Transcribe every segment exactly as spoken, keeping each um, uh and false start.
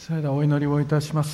それではお祈りをいたします。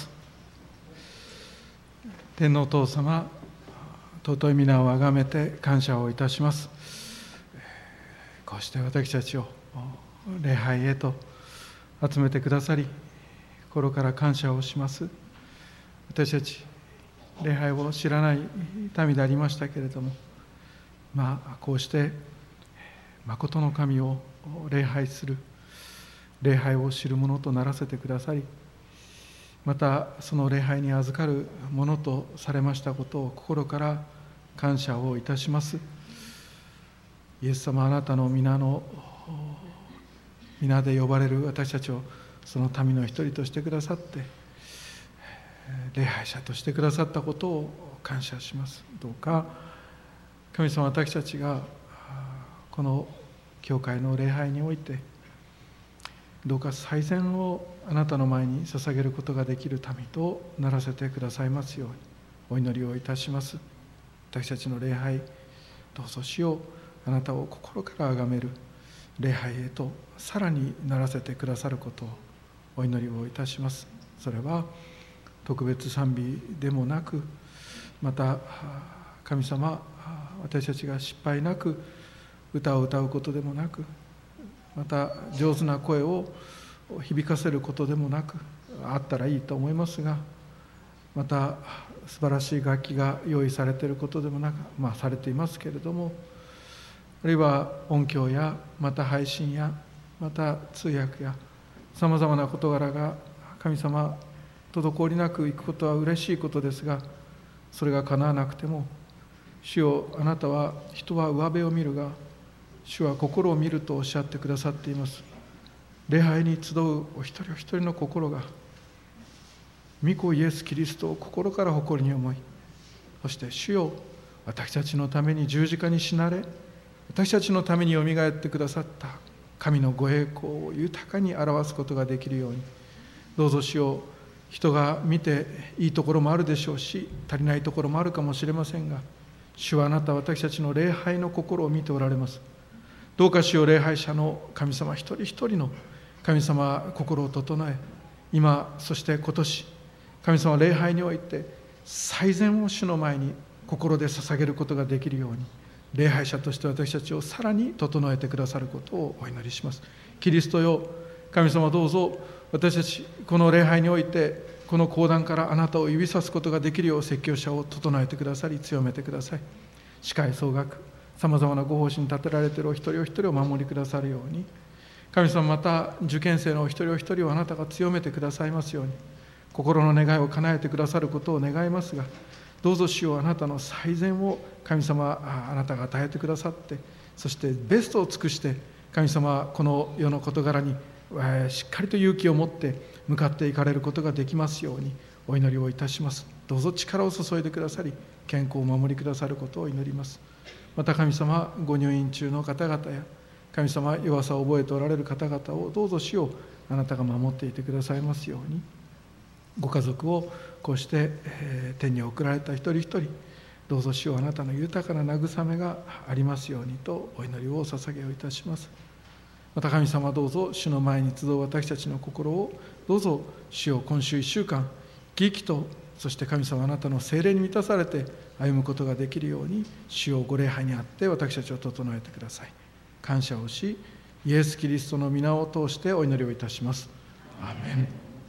天皇お父様、尊い皆をあがめて感謝をいたします。こうして私たちを礼拝へと集めてくださり、心から感謝をします。私たち礼拝を知らない民でありましたけれども、まあこうして誠の神を礼拝する礼拝を知るものとならせてくださり、またその礼拝に預かるものとされましたことを心から感謝をいたします。イエス様、あなたの皆の皆で呼ばれる私たちをその民の一人としてくださって、礼拝者としてくださったことを感謝します。どうか神様、私たちがこの教会の礼拝においてどうか最善をあなたの前に捧げることができる民とならせてくださいますようにお祈りをいたします。私たちの礼拝、どうぞ主よ、あなたを心から崇める礼拝へとさらにならせてくださることをお祈りをいたします。それは特別賛美でもなく、また神様、私たちが失敗なく歌を歌うことでもなく、また上手な声を響かせることでもなく、あったらいいと思いますが、また素晴らしい楽器が用意されていることでもなく、まあされていますけれども、あるいは音響やまた配信やまた通訳やさまざまな事柄が神様滞りなくいくことは嬉しいことですが、それが叶わなくても、主よ、あなたは人は上辺を見るが主は心を見るとおっしゃってくださっています。礼拝に集うお一人お一人の心が御子イエス・キリストを心から誇りに思い、そして主よ、私たちのために十字架に死なれ、私たちのためによみがえってくださった神のご栄光を豊かに表すことができるように、どうぞ主よ、人が見ていいところもあるでしょうし、足りないところもあるかもしれませんが、主はあなたは私たちの礼拝の心を見ておられます。どうか主よ、礼拝者の神様一人一人の神様心を整え、今そして今年、神様礼拝において最善を主の前に心で捧げることができるように、礼拝者として私たちをさらに整えてくださることをお祈りします。キリストよ、神様、どうぞ私たちこの礼拝においてこの講談からあなたを指さすことができるよう説教者を整えてくださり、強めてください。司会総額、さまざまなご奉仕に立てられているお一人お一人を守りくださるように、神様、また受験生のお一人お一人をあなたが強めてくださいますように、心の願いを叶えてくださることを願いますが、どうぞ主よ、あなたの最善を神様、あなたが与えてくださって、そしてベストを尽くして神様、この世の事柄にしっかりと勇気を持って向かっていかれることができますようにお祈りをいたします。どうぞ力を注いでくださり、健康を守りくださることを祈ります。また神様、ご入院中の方々や神様、弱さを覚えておられる方々をどうぞ主よ、あなたが守っていてくださいますように、ご家族をこうして、えー、天に送られた一人一人、どうぞ主よ、あなたの豊かな慰めがありますようにとお祈りをお捧げをいたします。また神様、どうぞ主の前に集う私たちの心をどうぞ主よ、今週いっしゅうかん生き生きと、そして神様、あなたの聖霊に満たされて歩むことができるように、主よ、ご礼拝にあって私たちを整えてください。感謝をし、イエス・キリストの皆を通してお祈りをいたします。アーメン。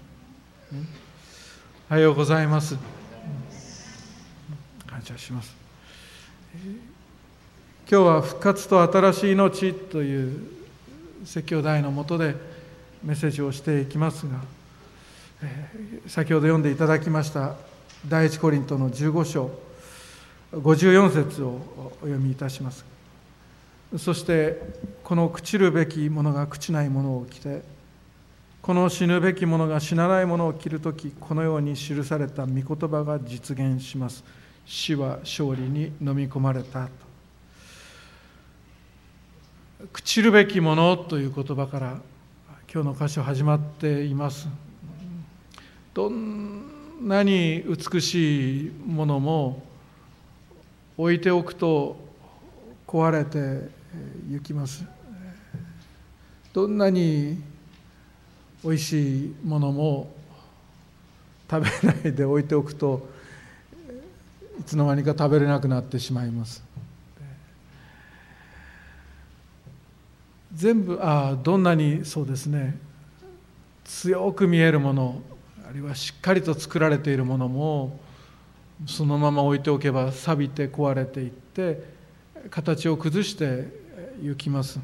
おはようございます。感謝します。今日は復活と新しい命という説教題の下でメッセージをしていきますが、先ほど読んでいただきました第一コリントのじゅうご章ごじゅうよん節をお読みいたします。そしてこの朽ちるべきものが朽ちないものを着て、この死ぬべきものが死なないものを着るとき、このように記された御言葉が実現します。死は勝利に飲み込まれたと。朽ちるべきものという言葉から今日の箇所始まっています。どんなに美しいものも置いておくと壊れてゆきます。どんなにおいしいものも食べないで置いておくといつの間にか食べれなくなってしまいます。全部あどんなにそうですね強く見えるもの、あるいはしっかりと作られているものもそのまま置いておけば錆びて壊れていって形を崩してゆきます。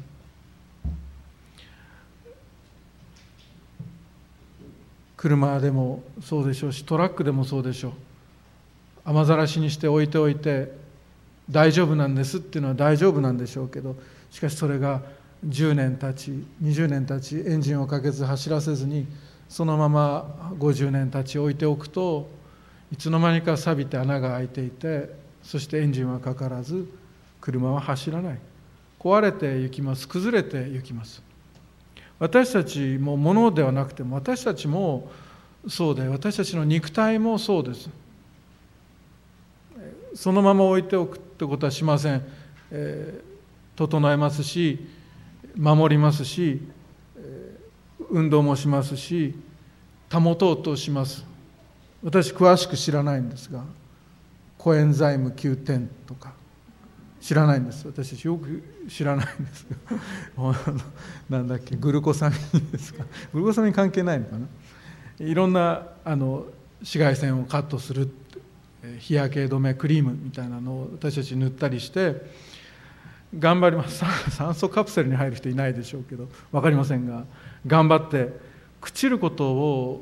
車でもそうでしょうし、トラックでもそうでしょう。雨ざらしにして置いておいて大丈夫なんですっていうのは大丈夫なんでしょうけど、しかしそれがじゅうねん経ちにじゅうねん経ちエンジンをかけず走らせずにそのままごじゅうねん経ち置いておくと、いつの間にか錆びて穴が開いていて、そしてエンジンはかからず車は走らない、壊れてゆきます、崩れてゆきます。私たちも物ではなくても私たちもそうで、私たちの肉体もそうです。そのまま置いておくってことはしません。えー、整えますし守りますし、運動もしますし保とうとします。私詳しく知らないんですが、コエンザイムきゅうてんとか知らないんです。私たちよく知らないんですなんだっけ、グルコサミンですか。グルコサミン関係ないのかな。いろんなあの紫外線をカットする日焼け止めクリームみたいなのを私たち塗ったりして頑張ります。酸素カプセルに入る人いないでしょうけど分かりませんが、頑張って朽ちることを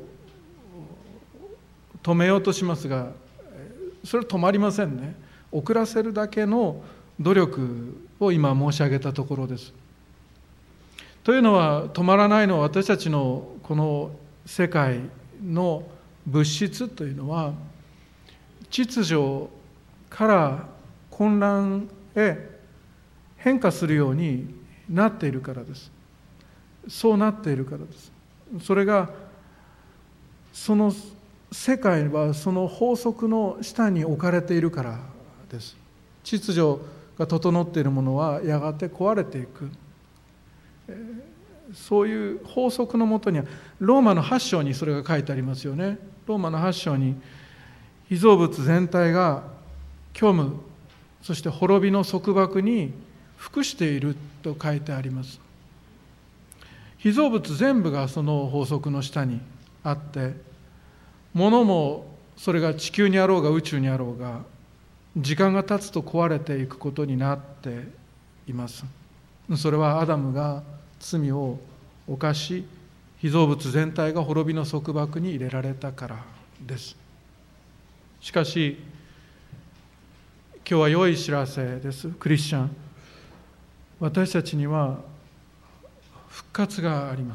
止めようとしますが、それは止まりませんね。遅らせるだけの努力を今申し上げたところです。というのは、止まらないのは私たちのこの世界の物質というのは秩序から混乱へ変化するようになっているからです。そうなっているからです。それがその世界はその法則の下に置かれているからです。秩序が整っているものはやがて壊れていく、そういう法則のもとにはローマのはち章にそれが書いてありますよね。ローマのはち章に被造物全体が虚無、そして滅びの束縛に服していると書いてあります。被造物全部がその法則の下にあって、物もそれが地球にあろうが宇宙にあろうが時間が経つと壊れていくことになっています。それはアダムが罪を犯し、被造物全体が滅びの束縛に入れられたからです。しかし今日は良い知らせです。クリスチャン、私たちには復活があります。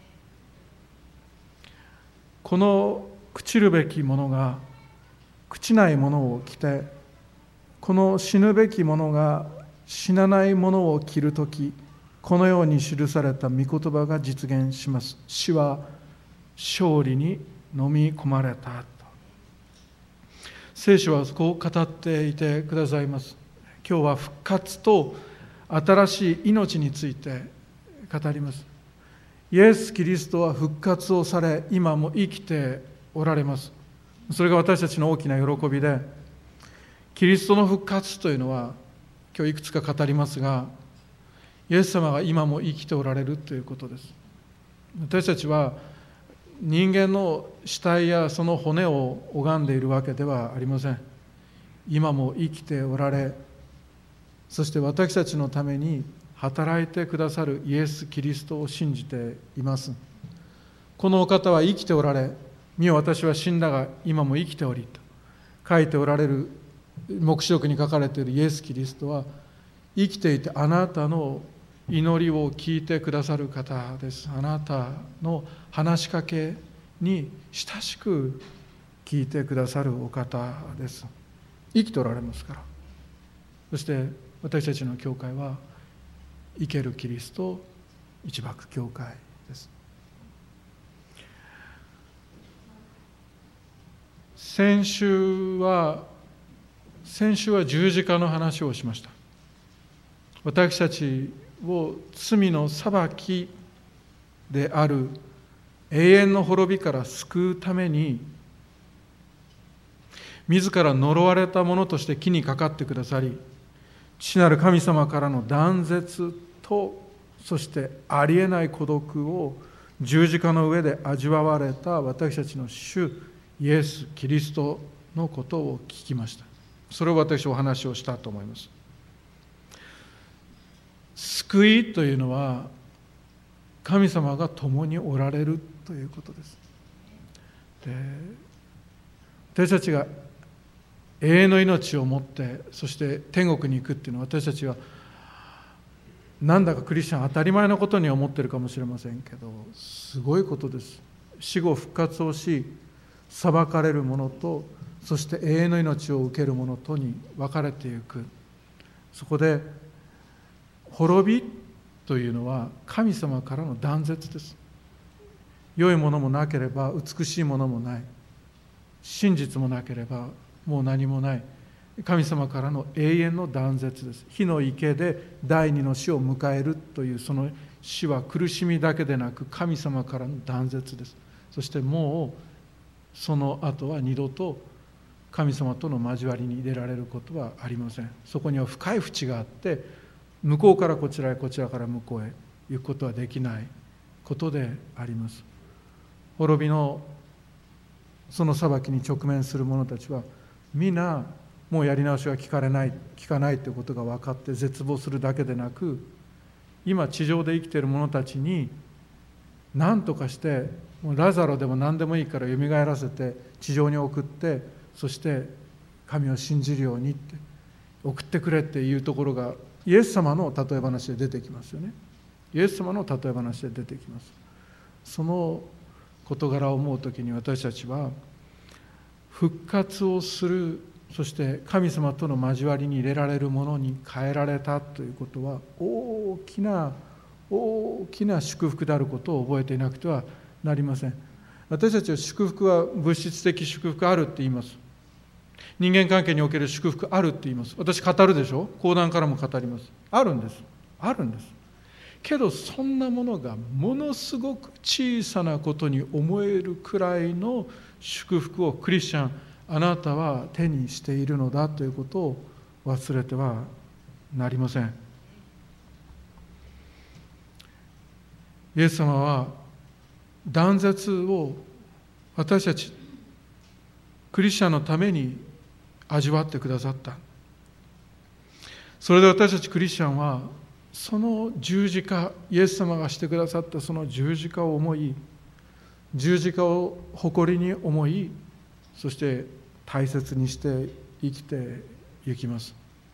この朽ちるべきものが朽ちないものを着て、この死ぬべきものが死なないものを着るとき、このように記された御言葉が実現します。死は勝利に飲み込まれた。聖書はこう語っていてくださいます。今日は復活と新しい命について語ります。イエス・キリストは復活をされ、今も生きておられます。それが私たちの大きな喜びで、キリストの復活というのは今日いくつか語りますが、イエス様が今も生きておられるということです。私たちは人間の死体やその骨を拝んでいるわけではありません。今も生きておられ、そして私たちのために働いてくださるイエス・キリストを信じています。このお方は生きておられ、見よ私は死んだが今も生きておりと書いておられる、黙示録に書かれているイエス・キリストは生きていてあなたの祈りを聞いてくださる方です。あなたの話しかけに親しく聞いてくださるお方です。生きておられますから。そして私たちの教会は生けるキリスト一幕教会です。先週は先週は十字架の話をしました。私たちを罪の裁きである永遠の滅びから救うために自ら呪われたものとして木にかかってくださり、父なる神様からの断絶と、そしてありえない孤独を十字架の上で味わわれた私たちの主イエス・キリストのことを聞きました。それを私お話をしたと思います。救いというのは神様が共におられるということです。で、私たちが永遠の命を持って、そして天国に行くっていうのは、私たちはなんだかクリスチャン当たり前のことに思ってるかもしれませんけど、すごいことです。死後復活をし、裁かれる者と、そして永遠の命を受ける者とに分かれていく。そこで滅びというのは神様からの断絶です。良いものもなければ美しいものもない、真実もなければもう何もない、神様からの永遠の断絶です。火の池で第二の死を迎えるという、その死は苦しみだけでなく神様からの断絶です。そしてもうその後は二度と神様との交わりに入れられることはありません。そこには深い淵があって、向こうからこちらへ、こちらから向こうへ行くことはできないことであります。滅びのその裁きに直面する者たちは皆もうやり直しは聞かれない聞かないということが分かって絶望するだけでなく、今地上で生きている者たちに何とかしてもうラザロでも何でもいいからよみがえらせて地上に送って、そして神を信じるようにって送ってくれっていうところがイエス様の例え話で出てきますよね。イエス様の例え話で出てきます。その事柄を思うときに、私たちは復活をする、そして神様との交わりに入れられるものに変えられたということは大きな大きな祝福であることを覚えていなくてはなりません。私たちは祝福は物質的祝福あるって言います。人間関係における祝福あるって言います。私語るでしょ。講談からも語ります。あるんです。あるんです。けどそんなものがものすごく小さなことに思えるくらいの祝福をクリスチャン、あなたは手にしているのだということを忘れてはなりません。イエス様は断絶を私たちクリスチャンのために味わってくださった。それで私たちクリスチャンはその十字架、イエス様がしてくださったその十字架を思い、十字架を誇りに思い、そして大切にして生きていきます。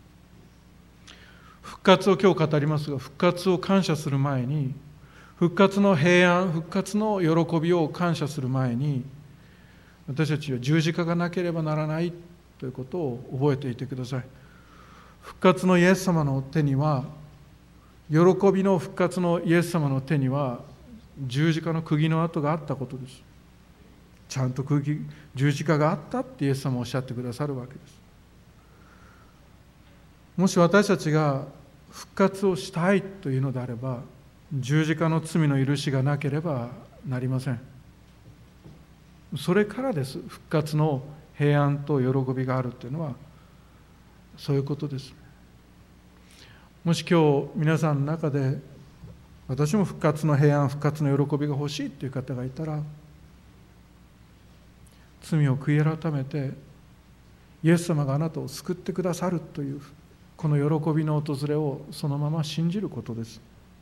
復活を今日語りますが、復活を感謝する前に、復活の平安、復活の喜びを感謝する前に、私たちは十字架がなければならないということを覚えていてください。復活のイエス様の手には、喜びの復活のイエス様の手には十字架の釘の跡があったことです。ちゃんと釘十字架があったってイエス様はおっしゃってくださるわけです。もし私たちが復活をしたいというのであれば、十字架の罪の許しがなければなりません。それからです。復活の平安と喜びがあるというのはそういうことです。もし今日皆さんの中で、私も復活の平安、復活の喜びが欲しいという方がいたら、罪を悔い改めてイエス様があなたを救ってくださるというこの喜びの訪れをそのまま信じることです。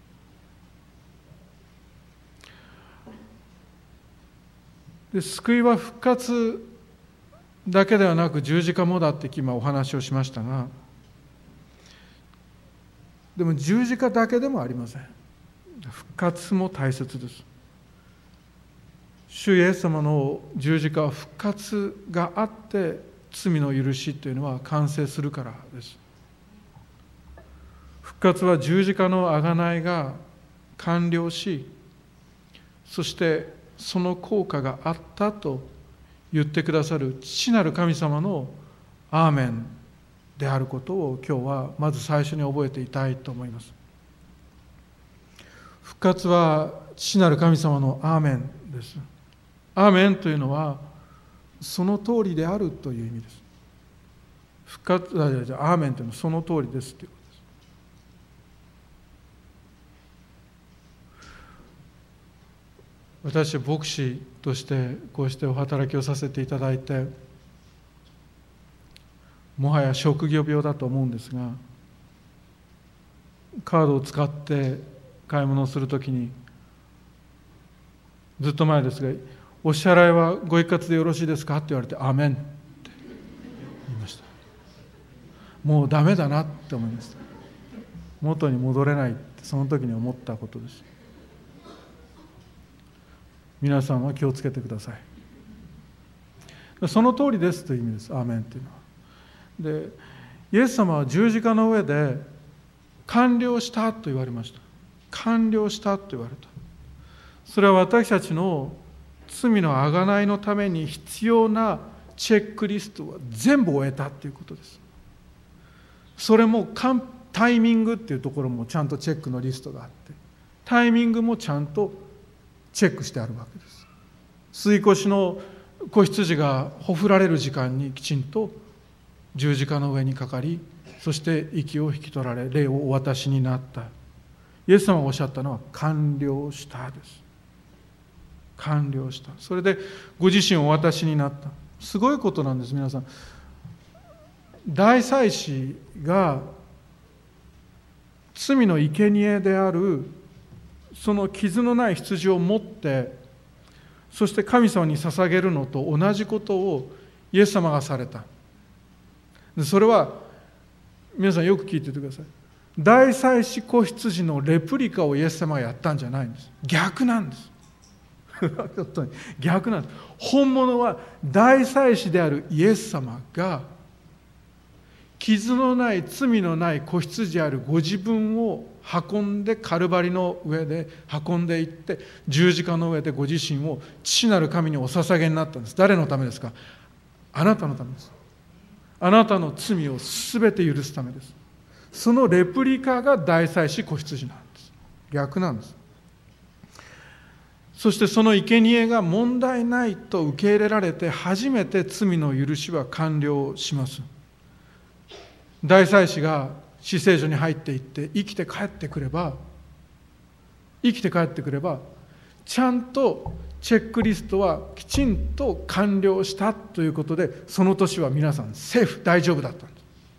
で、救いは復活だけではなく十字架もだって今お話をしましたが、でも十字架だけでもありません。復活も大切です。主イエス様の十字架は復活があって罪の許しというのは完成するからです。復活は十字架の贖いが完了し、そしてその効果があったと言ってくださる父なる神様のアーメンであることを今日はまず最初に覚えていたいと思います。復活は父なる神様のアーメンです。アーメンというのはその通りであるという意味です。復活、あ、じゃあアーメンというのはその通りですということです。私は牧師としてこうしてお働きをさせていただいて、もはや職業病だと思うんですが、カードを使って買い物をするときに、ずっと前ですが、お支払いはご一括でよろしいですかって言われて、アーメンって言いました。もうダメだなって思いました。元に戻れないってその時に思ったことです。皆さんは気をつけてください。その通りですという意味です、アーメンというのは。で、イエス様は十字架の上で完了したと言われました。完了したと言われた。それは私たちの罪の贖いのために必要なチェックリストは全部終えたということです。それもタイミングっていうところもちゃんとチェックのリストがあって、タイミングもちゃんとチェックしてあるわけです。吸い越しの子羊がほふられる時間にきちんと十字架の上にかかり、そして息を引き取られ、霊をお渡しになった。イエス様がおっしゃったのは完了したです。完了した。それでご自身をお渡しになった。すごいことなんです。皆さん、大祭司が罪の生贄であるその傷のない羊を持って、そして神様に捧げるのと同じことをイエス様がされた。それは皆さんよく聞いててください。大祭司子羊のレプリカをイエス様がやったんじゃないんです。逆なんです。逆なんです。本物は大祭司であるイエス様が傷のない罪のない子羊であるご自分を運んで、カルバリの上で運んでいって、十字架の上でご自身を父なる神にお捧げになったんです。誰のためですか？あなたのためです。あなたの罪をすべて許すためです。そのレプリカが大祭司子羊なんです。逆なんです。そしてその生贄が問題ないと受け入れられて、初めて罪の許しは完了します。大祭司が死聖所に入っていって生きて帰ってくれば、生きて帰ってくれば、ちゃんとチェックリストはきちんと完了したということで、その年は皆さんセーフ、大丈夫だったんです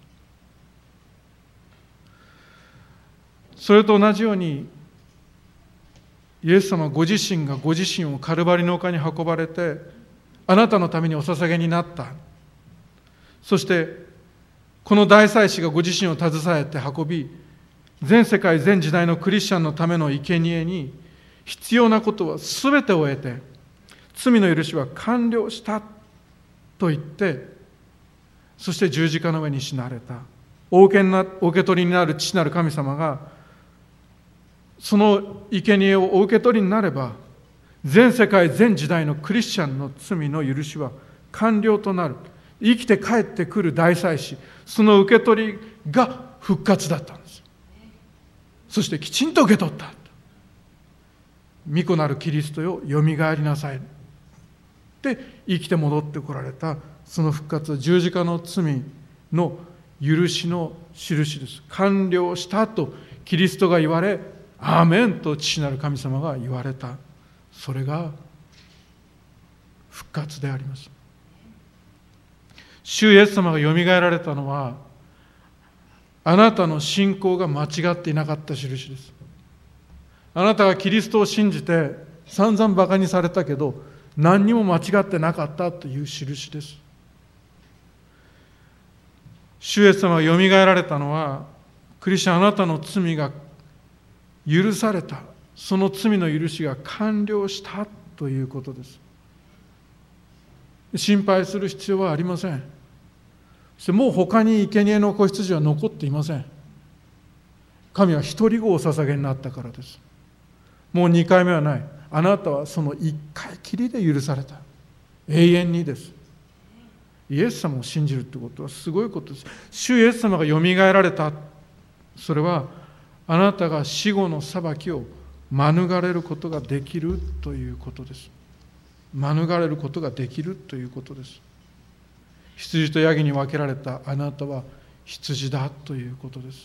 。それと同じように、イエス様ご自身がご自身をカルバリの丘に運ばれて、あなたのためにお捧げになった。そしてこの大祭司がご自身を携えて運び、全世界全時代のクリスチャンのための生贄に必要なことは全てを得て、罪の許しは完了したと言って、そして十字架の上に死なれた。お受けな、お受け取りになる父なる神様がその生贄をお受け取りになれば、全世界全時代のクリスチャンの罪の許しは完了となる。生きて帰ってくる大祭司、その受け取りが復活だったんです。そしてきちんと受け取った。御子なるキリストよ、よみがえりなさいで生きて戻ってこられた。その復活は十字架の罪の許しの印です。完了したとキリストが言われ、アーメンと父なる神様が言われた。それが復活であります。主イエス様がよみがえられたのは、あなたの信仰が間違っていなかった印です。あなたがキリストを信じて散々バカにされたけど、何にも間違ってなかったという印です。主イエス様がよみがえられたのは、クリスチャン、あなたの罪が許された、その罪の許しが完了したということです。心配する必要はありません。そしてもう他に生贄の子羊は残っていません。神は一人子をお捧げになったからです。もう二回目はない。あなたはその一回きりで許された。永遠にです。イエス様を信じるってことはすごいことです。主イエス様がよみがえられた。それはあなたが死後の裁きを免れることができるということです。 免れることができるということです。羊とヤギに分けられたあなたは羊だということです。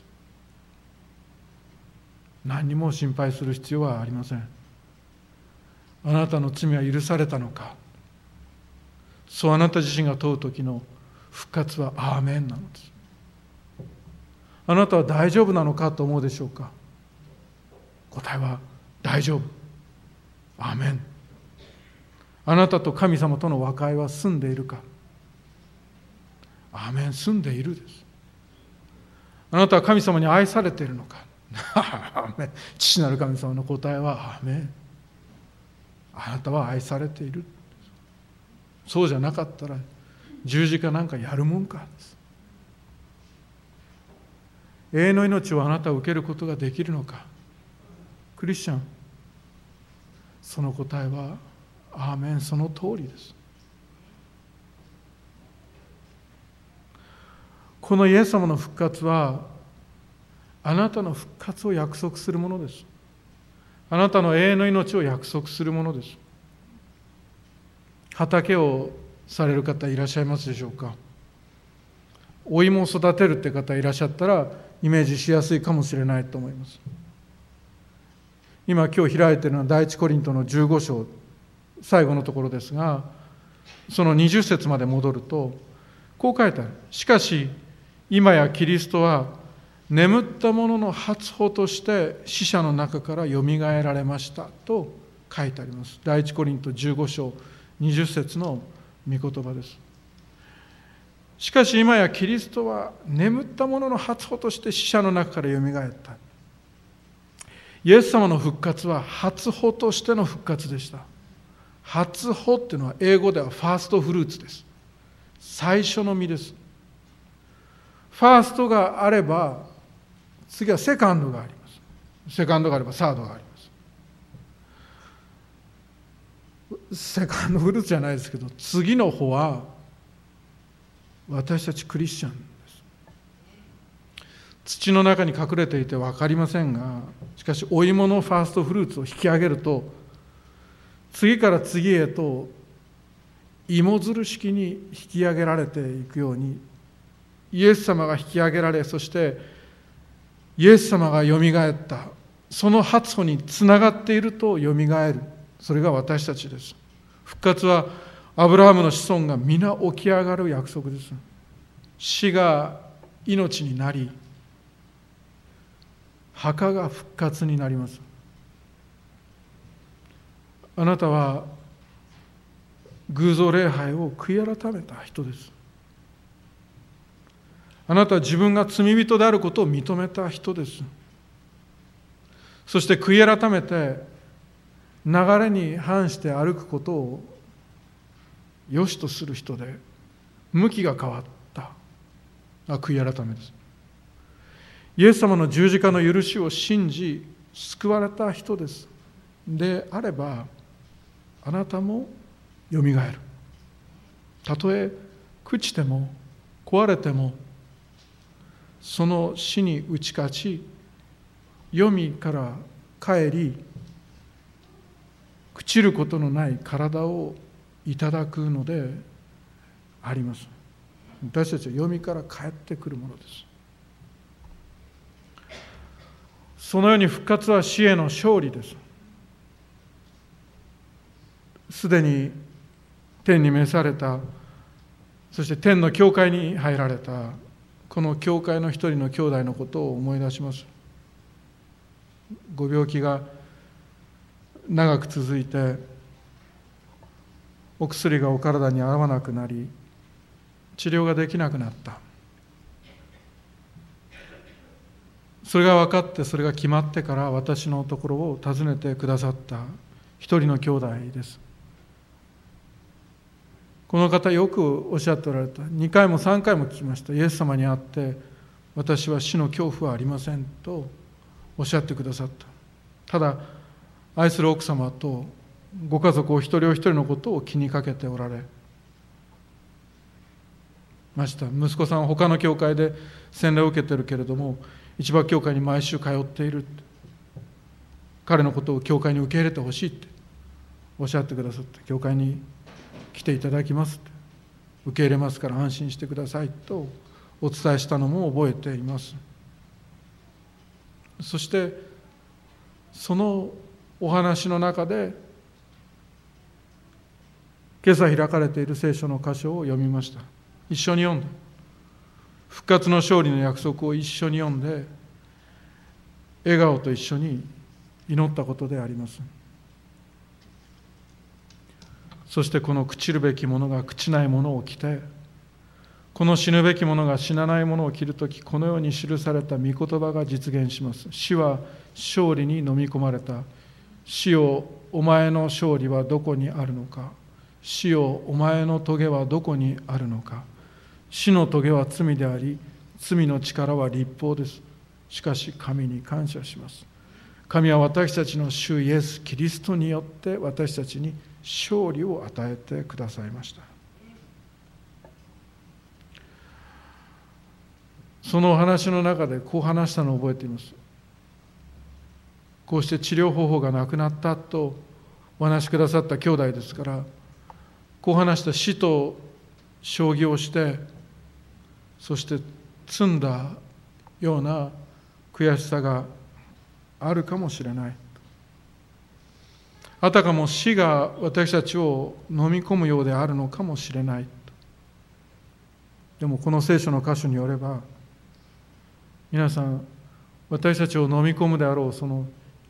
何にも心配する必要はありません。あなたの罪は許されたのか、そうあなた自身が問う時の復活はアーメンなのです。あなたは大丈夫なのかと思うでしょうか。答えは大丈夫、アーメン。あなたと神様との和解は済んでいるか。アーメン、済んでいるです。あなたは神様に愛されているのか。アーメン。父なる神様の答えはアーメン。あなたは愛されている。そうじゃなかったら十字架なんかやるもんかです。永遠の命をあなたは受けることができるのか。クリスチャン、その答えはアーメン、その通りです。このイエス様の復活はあなたの復活を約束するものです。あなたの永遠の命を約束するものです。畑をされる方いらっしゃいますでしょうか。お芋を育てるって方いらっしゃったらイメージしやすいかもしれないと思います。今今日開いているのは第一コリントのじゅうご章最後のところですが、そのにじゅっ節まで戻るとこう書いてある。しかし今やキリストは眠った者の初歩として死者の中からよみがえられましたと書いてあります。第一コリントじゅうご章にじゅっ節の御言葉です。しかし今やキリストは眠った者の初歩として死者の中からよみがえった。イエス様の復活は初歩としての復活でした。初歩っていうのは英語ではファーストフルーツです。最初の実です。ファーストがあれば次はセカンドがあります。セカンドがあればサードがあります。セカンドフルーツじゃないですけど、次の歩は私たちクリスチャンです。土の中に隠れていて分かりませんが、しかしお芋のファーストフルーツを引き上げると次から次へと芋づる式に引き上げられていくように、イエス様が引き上げられ、そしてイエス様がよみがえった、その初歩につながっているとよみがえる。それが私たちです。復活はアブラハムの子孫が皆起き上がる約束です。死が命になり、墓が復活になります。あなたは偶像礼拝を悔い改めた人です。あなたは自分が罪人であることを認めた人です。そして悔い改めて流れに反して歩くことを良しとする人で、向きが変わった悔い改めです。イエス様の十字架の許しを信じ救われた人です。であればあなたもよみがえる。たとえ朽ちても壊れても、その死に打ち勝ち、黄泉から帰り、朽ちることのない体をいただくのであります。私たちは黄泉から帰ってくるものです。そのように復活は死への勝利です。すでに天に召された、そして天の教会に入られたこの教会の一人の兄弟のことを思い出します。ご病気が長く続いて、お薬がお体に合わなくなり、治療ができなくなった。それが分かって、それが決まってから私のところを訪ねてくださった一人の兄弟です。この方よくおっしゃっておられた。にかいもさんかいも聞きました。イエス様に会って、私は死の恐怖はありませんとおっしゃってくださった。ただ愛する奥様とご家族お一人お一人のことを気にかけておられました。息子さんは他の教会で洗礼を受けているけれども、一番教会に毎週通っている。彼のことを教会に受け入れてほしいっておっしゃってくださって、教会に来ていただきますって受け入れますから安心してくださいとお伝えしたのも覚えています。そしてそのお話の中で今朝開かれている聖書の箇所を読みました。一緒に読んだ。復活の勝利の約束を一緒に読んで笑顔と一緒に祈ったことであります。そしてこの朽ちるべきものが朽ちないものを着て、この死ぬべきものが死なないものを着るとき、このように記された御言葉が実現します。死は勝利に飲み込まれた。死よ、お前の勝利はどこにあるのか。死よ、お前の棘はどこにあるのか。死の棘は罪であり、罪の力は律法です。しかし神に感謝します。神は私たちの主イエス・キリストによって私たちに勝利を与えてくださいました。そのお話の中でこう話したのを覚えています。こうして治療方法がなくなったとお話しくださった兄弟ですから、こう話した。死と将棋をして、そして積んだような悔しさがあるかもしれない。あたかも死が私たちを飲み込むようであるのかもしれない。でもこの聖書の箇所によれば、皆さん、私たちを飲み込むであろうその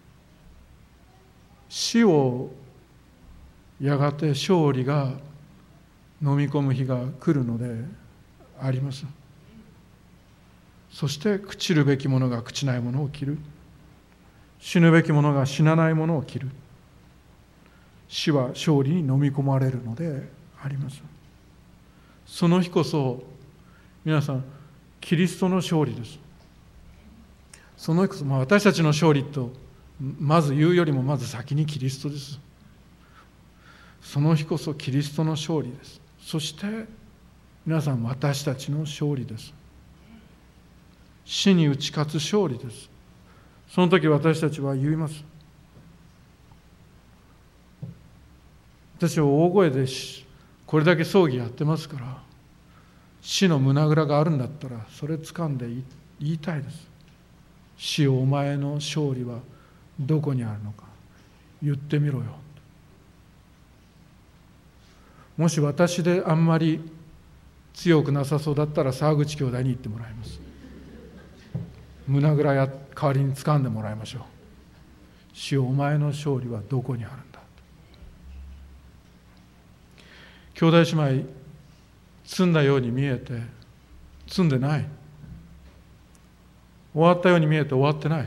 死をやがて勝利が飲み込む日が来るのであります。そして朽ちるべきものが朽ちないものを着る。死ぬべきものが死なないものを着る。死は勝利に飲み込まれるのであります。その日こそ皆さん、キリストの勝利です。その日こそ、まあ、私たちの勝利とまず言うよりもまず先にキリストです。その日こそキリストの勝利です。そして皆さん、私たちの勝利です。死に打ち勝つ勝利です。その時私たちは言います。私は大声でこれだけ葬儀やってますから、死の胸ぐらがあるんだったらそれ掴んで言いたいです。死よ、お前の勝利はどこにあるのか言ってみろよ。もし私であんまり強くなさそうだったら沢口兄弟に言ってもらいます。胸ぐらや代わりに掴んでもらいましょう。死よ、お前の勝利はどこにあるんだ。兄弟姉妹、積んだように見えて積んでない。終わったように見えて終わってない。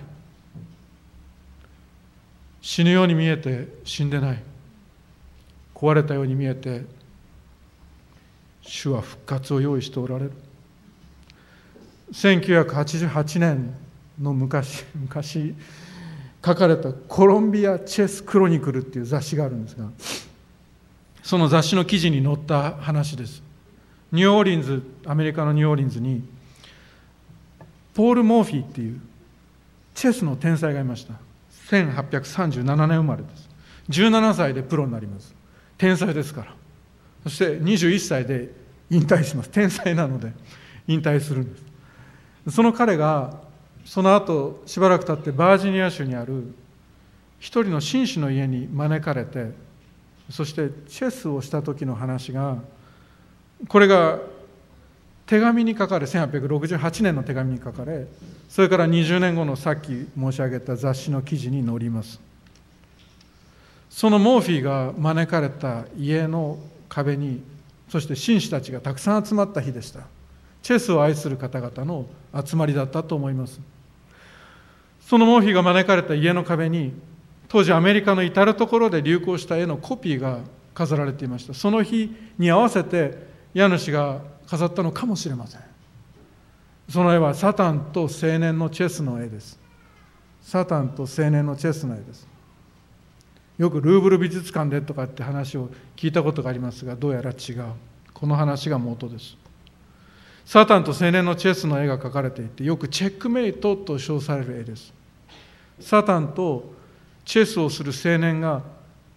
死ぬように見えて死んでない。壊れたように見えて主は復活を用意しておられる。せんきゅうひゃくはちじゅうはちねんの昔昔書かれたコロンビアチェスクロニクルっていう雑誌があるんですが、その雑誌の記事に載った話です。ニューオーリンズ、アメリカのニューオーリンズにポール・モーフィーっていうチェスの天才がいました。せんはっぴゃくさんじゅうななねん生まれです。じゅうななさいでプロになります。天才ですから。そしてにじゅういっさいで引退します。天才なので引退するんです。その彼がその後しばらく経ってバージニア州にある一人の紳士の家に招かれて、そしてチェスをした時の話が、これが手紙に書かれ、せんはっぴゃくろくじゅうはちねんの手紙に書かれ、それからにじゅうねんごのさっき申し上げた雑誌の記事に載ります。そのモーフィーが招かれた家の壁に、そして紳士たちがたくさん集まった日でした。チェスを愛する方々の集まりだったと思います。そのモーフィーが招かれた家の壁に、当時アメリカの至るところで流行した絵のコピーが飾られていました。その日に合わせて家主が飾ったのかもしれません。その絵はサタンと青年のチェスの絵です。サタンと青年のチェスの絵です。よくルーブル美術館でとかって話を聞いたことがありますが、どうやら違う。この話が元です。サタンと青年のチェスの絵が描かれていて、よくチェックメイトと称される絵です。サタンとチェスをする青年が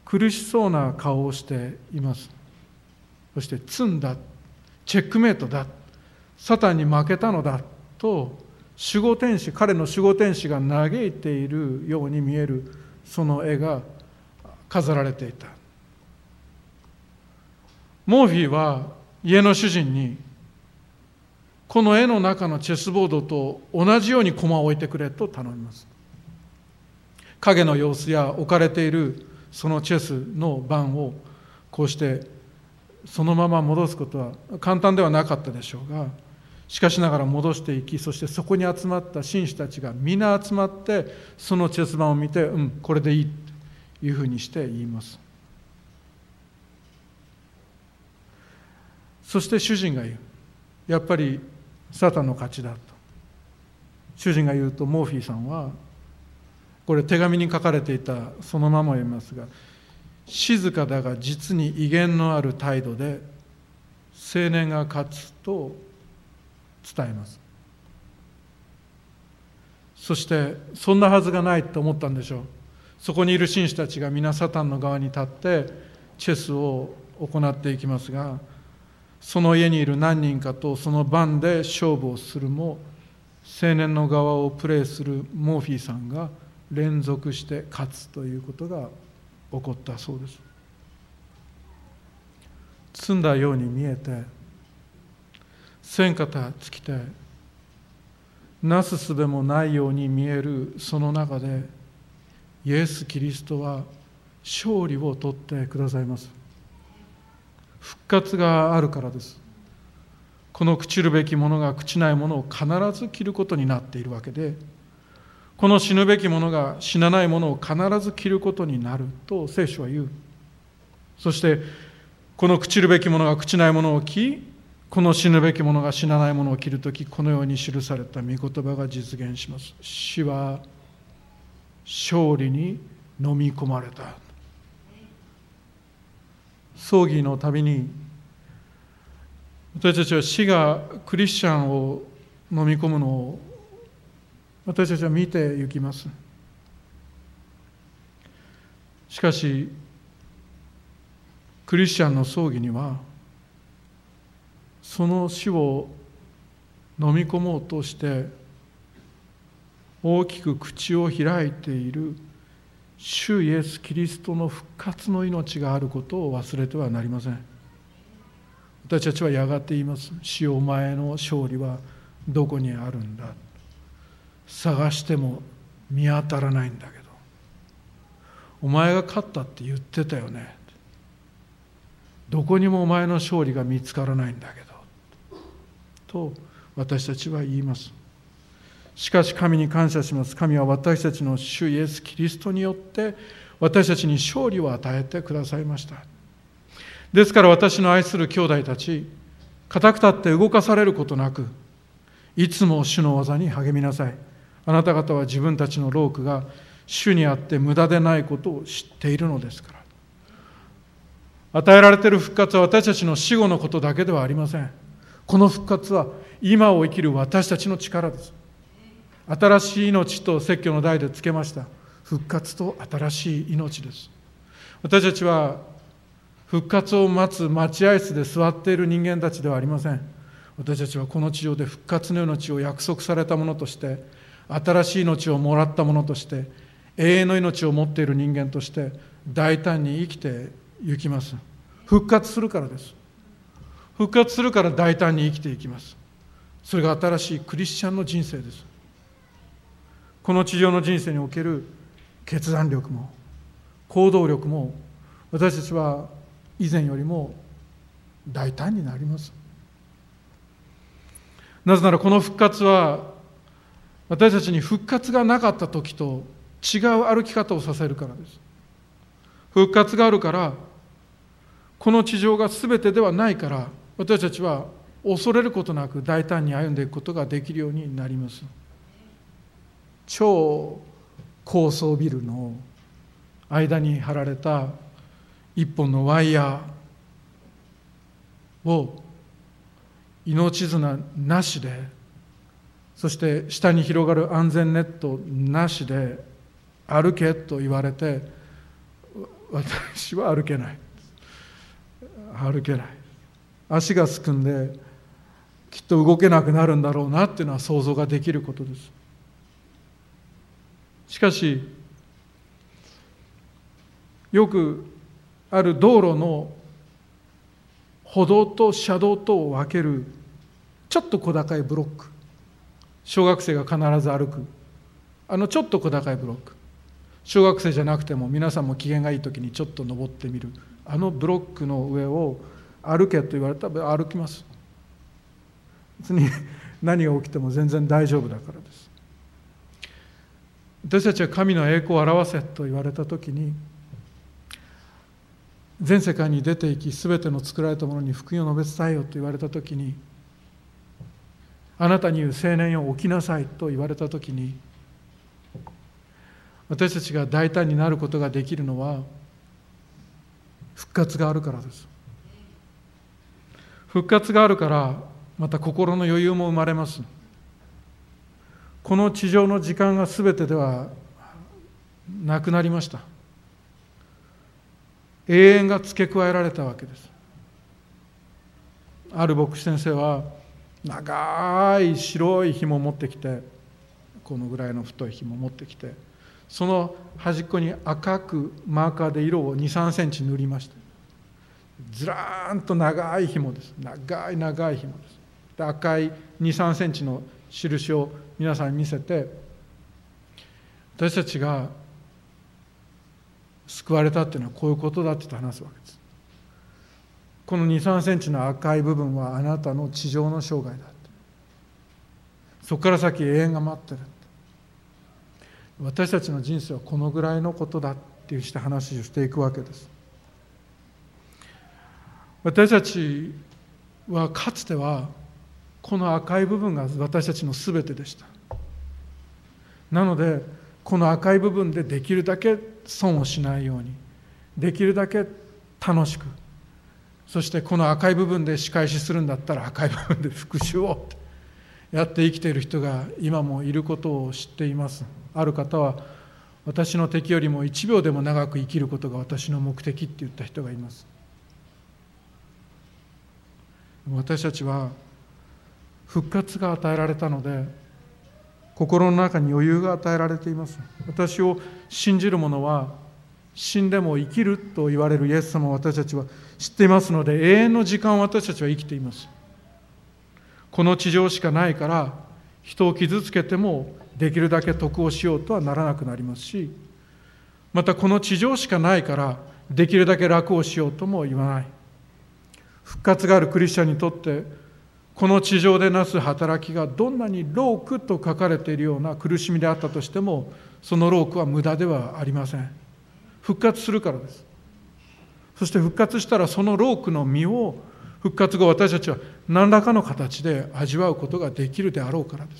苦しそうな顔をしています。そして積んだ、チェックメイトだ、サタンに負けたのだと守護天使、彼の守護天使が嘆いているように見えるその絵が飾られていた。モーフィーは家の主人に、この絵の中のチェスボードと同じように駒を置いてくれと頼みます。影の様子や置かれているそのチェスの盤をこうしてそのまま戻すことは簡単ではなかったでしょうが、しかしながら戻していき、そしてそこに集まった紳士たちが皆集まってそのチェス盤を見て、うん、これでいいというふうにして言います。そして主人が言う、やっぱりサタンの勝ちだと主人が言うと、モーフィーさんはこれ手紙に書かれていたそのまま読みますが、静かだが実に威厳のある態度で青年が勝つと伝えます。そしてそんなはずがないと思ったんでしょう。そこにいる紳士たちが皆サタンの側に立ってチェスを行っていきますが、その家にいる何人かとその番で勝負をするも、青年の側をプレーするモーフィーさんが連続して勝つということが起こったそうです。積んだように見えて、戦火た尽きて、なすすべもないように見えるその中で、イエス・キリストは勝利を取ってくださいます。復活があるからです。この朽ちるべきものが朽ちないものを必ず着ることになっているわけで、この死ぬべきものが死なないものを必ず着ることになると聖書は言う。そしてこの朽ちるべきものが朽ちないものを着、この死ぬべきものが死なないものを着るとき、このように記された御言葉が実現します。死は勝利に飲み込まれた。葬儀のたびに私たちは死がクリスチャンを飲み込むのを私たちは見て行きます。しかしクリスチャンの葬儀にはその死を飲み込もうとして大きく口を開いている主イエス・キリストの復活の命があることを忘れてはなりません。私たちはやがて言います。死、お前の勝利はどこにあるんだ。探しても見当たらないんだけど、お前が勝ったって言ってたよね。どこにもお前の勝利が見つからないんだけどと私たちは言います。しかし神に感謝します。神は私たちの主イエス・キリストによって私たちに勝利を与えてくださいました。ですから私の愛する兄弟たち、固く立って動かされることなく、いつも主の技に励みなさい。あなた方は自分たちの労苦が主にあって無駄でないことを知っているのですから。与えられている復活は私たちの死後のことだけではありません。この復活は今を生きる私たちの力です。新しい命と説教の題でつけました復活と新しい命です。私たちは復活を待つ待合室で座っている人間たちではありません。私たちはこの地上で復活の命を約束されたものとして、新しい命をもらったものとして、永遠の命を持っている人間として大胆に生きていきます。復活するからです。復活するから大胆に生きていきます。それが新しいクリスチャンの人生です。この地上の人生における決断力も行動力も私たちは以前よりも大胆になります。なぜならこの復活は私たちに復活がなかった時と違う歩き方をさせるからです。復活があるから、この地上が全てではないから、私たちは恐れることなく大胆に歩んでいくことができるようになります。超高層ビルの間に張られた一本のワイヤーを命綱なしで、そして下に広がる安全ネットなしで歩けと言われて、 私は歩けない歩けない足がすくんできっと動けなくなるんだろうなっていうのは想像ができることです。しかしよくある道路の歩道と車道とを分けるちょっと小高いブロック、小学生が必ず歩くあのちょっと小高いブロック、小学生じゃなくても皆さんも機嫌がいい時にちょっと登ってみるあのブロックの上を歩けと言われたら歩きます。別に何が起きても全然大丈夫だからです。私たちは神の栄光を表せと言われた時に、全世界に出て行きすべての作られたものに福音を述べ伝えよと言われた時に、あなたに言う青年よ起きなさいと言われた時に、私たちが大胆になることができるのは復活があるからです。復活があるからまた心の余裕も生まれます。この地上の時間が全てではなくなりました。永遠が付け加えられたわけです。ある牧師先生は長い白い紐を持ってきて、このぐらいの太い紐を持ってきて、その端っこに赤くマーカーで色をに、さんセンチ塗りました。ずらーんと長い紐です。長い長い紐です。で赤いに、さんセンチの印を皆さんに見せて、私たちが救われたっていうのはこういうことだって話すわけです。このに、さんセンチの赤い部分はあなたの地上の生涯だって。そこから先永遠が待ってる。私たちの人生はこのぐらいのことだっていうして話をしていくわけです。私たちはかつてはこの赤い部分が私たちのすべてでした。なのでこの赤い部分でできるだけ損をしないように、できるだけ楽しく、そしてこの赤い部分で仕返しするんだったら赤い部分で復讐をやって生きている人が今もいることを知っています。ある方は、私の敵よりも一秒でも長く生きることが私の目的って言った人がいます。私たちは復活が与えられたので、心の中に余裕が与えられています。私を信じる者は死んでも生きると言われるイエス様を私たちは知っていますので、永遠の時間を私たちは生きています。この地上しかないから、人を傷つけてもできるだけ得をしようとはならなくなりますし、またこの地上しかないからできるだけ楽をしようとも言わない。復活があるクリスチャンにとって、この地上でなす働きがどんなに労苦と書かれているような苦しみであったとしても、その労苦は無駄ではありません。復活するからです。そして復活したらその労苦の実を復活後私たちは何らかの形で味わうことができるであろうからです。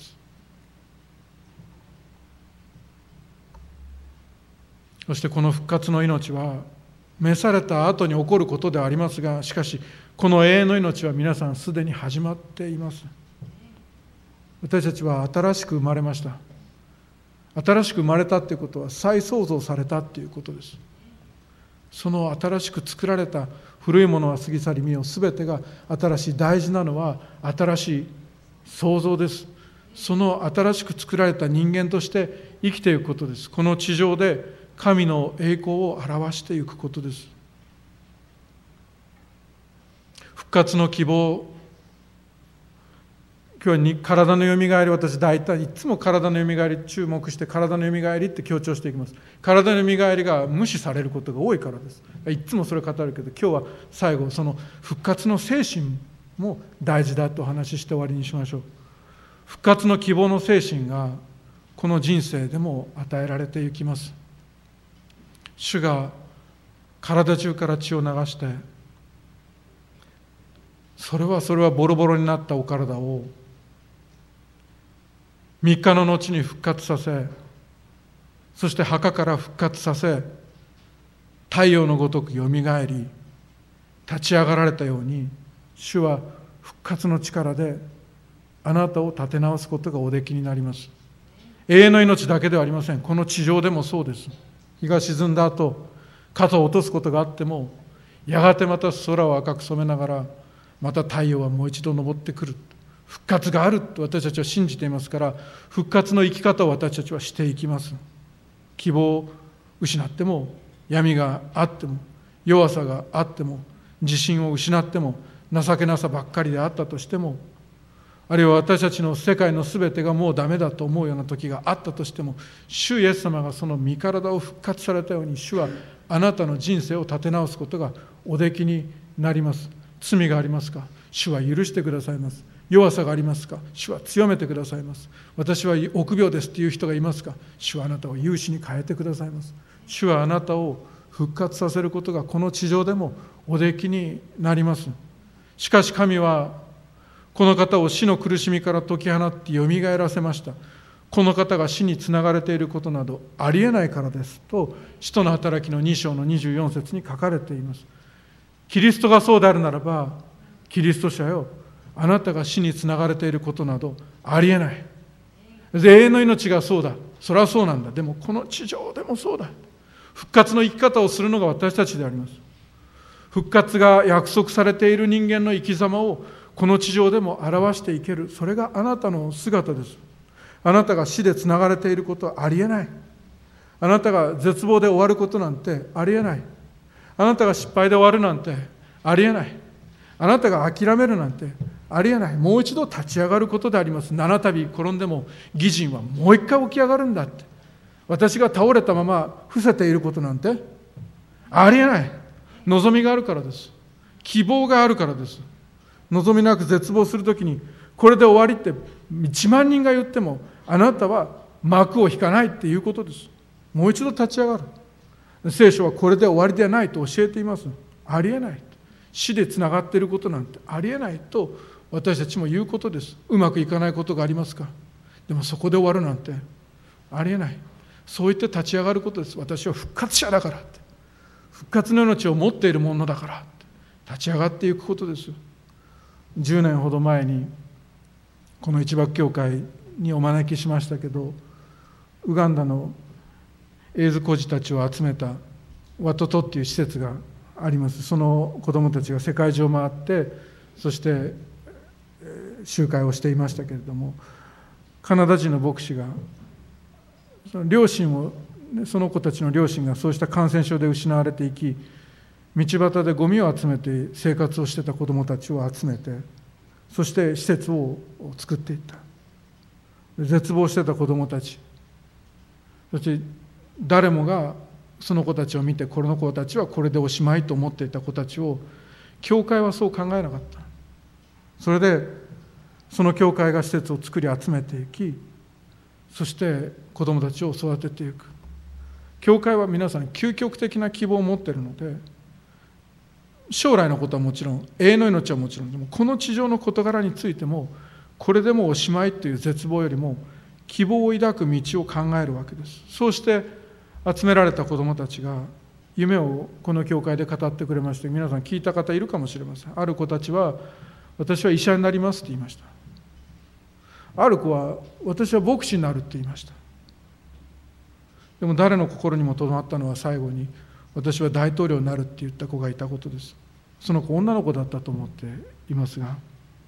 そしてこの復活の命は召された後に起こることではありますが、しかしこの永遠の命は皆さんすでに始まっています。私たちは新しく生まれました。新しく生まれたということは再創造されたということです。その新しく作られた古いものは過ぎ去り見よ、すべてが新しい。大事なのは新しい創造です。その新しく作られた人間として生きていくことです。この地上で神の栄光を表していくことです。復活の希望、今日に体のよみがえり、私大体いつも体のよみがえり注目して、体のよみがえりって強調していきます。体のよみがえりが無視されることが多いからです。いつもそれ語るけど、今日は最後その復活の精神も大事だとお話しして終わりにしましょう。復活の希望の精神がこの人生でも与えられていきます。主が体中から血を流して、それはそれはボロボロになったお体をみっかの後に復活させ、そして墓から復活させ、太陽のごとくよみがえり立ち上がられたように、主は復活の力であなたを立て直すことがおできになります。永遠の命だけではありません。この地上でもそうです。日が沈んだ後、 傘を落とすことがあっても、やがてまた空を赤く染めながら、また太陽はもう一度昇ってくる。復活があると私たちは信じていますから、復活の生き方を私たちはしていきます。希望を失っても、闇があっても、弱さがあっても、自信を失っても、情けなさばっかりであったとしても、あるいは私たちの世界のすべてがもうダメだと思うような時があったとしても、主イエス様がその身体を復活されたように、主はあなたの人生を立て直すことがおできになります。罪がありますか？主は許してくださいます。弱さがありますか？主は強めてくださいます。私は臆病ですという人がいますか？主はあなたを勇士に変えてくださいます。主はあなたを復活させることがこの地上でもおできになります。しかし神はこの方を死の苦しみから解き放ってよみがえらせました。この方が死につながれていることなどありえないからですと、使徒の働きのに章のにじゅうよん節に書かれています。キリストがそうであるならば、キリスト者よ、あなたが死につながれていることなどありえない。永遠の命がそうだ。それはそうなんだ。でもこの地上でもそうだ。復活の生き方をするのが私たちであります。復活が約束されている人間の生き様をこの地上でも表していける。それがあなたの姿です。あなたが死でつながれていることはありえない。あなたが絶望で終わることなんてありえない。あなたが失敗で終わるなんてありえない。あなたが諦めるなんてありえない。もう一度立ち上がることであります。七度転んでも義人はもう一回起き上がるんだって。私が倒れたまま伏せていることなんてありえない。望みがあるからです。希望があるからです。望みなく絶望するときに、これで終わりって一万人が言っても、あなたは幕を引かないっていうことです。もう一度立ち上がる。聖書はこれで終わりではないと教えています。ありえない。死でつながっていることなんてありえないと私たちも言うことです。うまくいかないことがありますか？でもそこで終わるなんてありえない。そう言って立ち上がることです。私は復活者だからって、復活の命を持っているものだからって立ち上がっていくことです。じゅうねんほど前にこの一幕教会にお招きしましたけど、ウガンダのエイズ孤児たちを集めたワトトっていう施設があります。その子どもたちが世界中を回って、そして集会をしていましたけれども、カナダ人の牧師がその両親をその子たちの両親がそうした感染症で失われていき、道端でゴミを集めて生活をしてた子どもたちを集めて、そして施設を作っていった。絶望してた子どもたち、そして誰もがその子たちを見て、この子たちはこれでおしまいと思っていた子たちを、教会はそう考えなかった。それでその教会が施設を作り集めていき、そして子どもたちを育てていく。教会は皆さん究極的な希望を持っているので、将来のことはもちろん、永遠の命はもちろん、でもこの地上の事柄についても、これでもおしまいという絶望よりも希望を抱く道を考えるわけです。そうして集められた子どもたちが夢をこの教会で語ってくれまして、皆さん聞いた方いるかもしれません。ある子たちは、私は医者になりますって言いました。ある子は、私は牧師になるって言いました。でも誰の心にも留まったのは、最後に私は大統領になるって言った子がいたことです。その子女の子だったと思っていますが、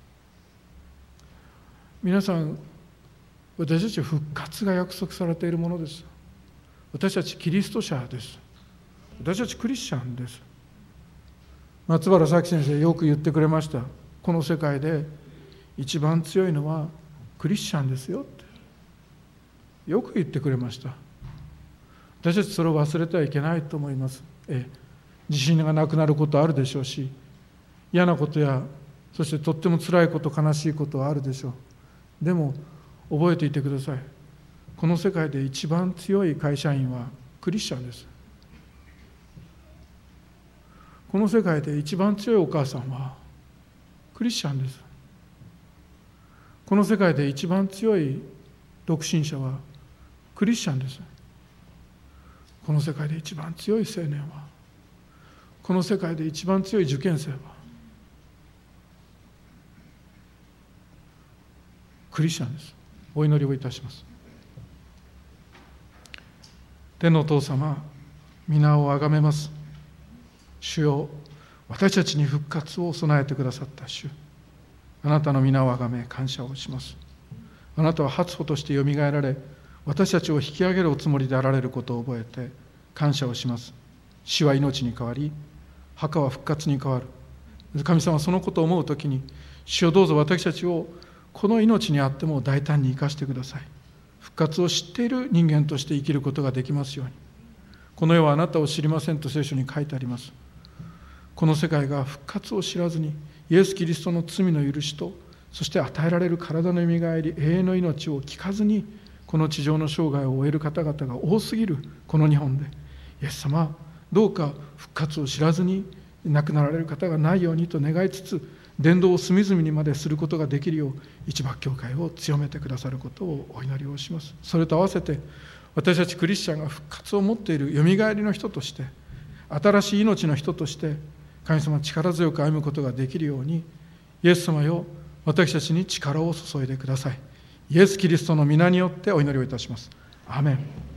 皆さん、私たちは復活が約束されているものです。私たちキリスト者です。私たちクリスチャンです。松原咲先生よく言ってくれました。この世界で一番強いのはクリスチャンですよってよく言ってくれました。私たちそれを忘れてはいけないと思います。ええ、自信がなくなることあるでしょうし、嫌なことや、そしてとっても辛いこと、悲しいことはあるでしょう。でも覚えていてください。この世界で一番強い会社員はクリスチャンです。この世界で一番強いお母さんはクリスチャンです。この世界で一番強い独身者はクリスチャンです。この世界で一番強い青年は、この世界で一番強い受験生はクリスチャンです。お祈りをいたします。天のお父様、皆をあがめます。 主よ、私たちに復活を備えてくださった主、あなたの皆をあがめ感謝をします。あなたは初歩としてよみがえられ、私たちを引き上げるおつもりであられることを覚えて感謝をします。死は命に変わり、墓は復活に変わる。神様はそのことを思うときに、主よ、どうぞ私たちをこの命にあっても大胆に生かしてください。復活を知っている人間として生きることができますように。この世はあなたを知りませんと聖書に書いてあります。この世界が復活を知らずに、イエス・キリストの罪の許しと、そして与えられる体のよみがえり、永遠の命を聞かずに、この地上の生涯を終える方々が多すぎるこの日本で、イエス様、どうか復活を知らずに亡くなられる方がないようにと願いつつ、伝道を隅々にまですることができるよう、一幕教会を強めてくださることをお祈りをします。それと合わせて、私たちクリスチャンが復活を持っているよみがえりの人として、新しい命の人として、神様力強く歩むことができるように、イエス様よ、私たちに力を注いでください。イエス・キリストの皆によってお祈りをいたします。アーメン。